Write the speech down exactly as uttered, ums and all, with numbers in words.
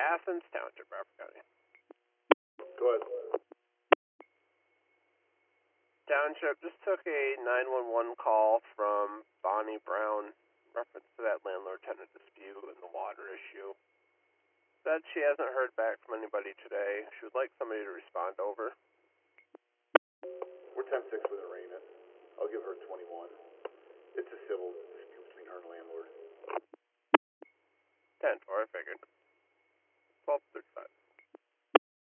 Athens Township, Bradford County. Go ahead. Township just took a nine one one call from Bonnie Brown, reference to that landlord-tenant dispute and the water issue. Said she hasn't heard back from anybody today. She would like somebody to respond over. We're ten six with arraignment. I'll give her twenty-one. It's a civil dispute between her and landlord. ten four, I figured.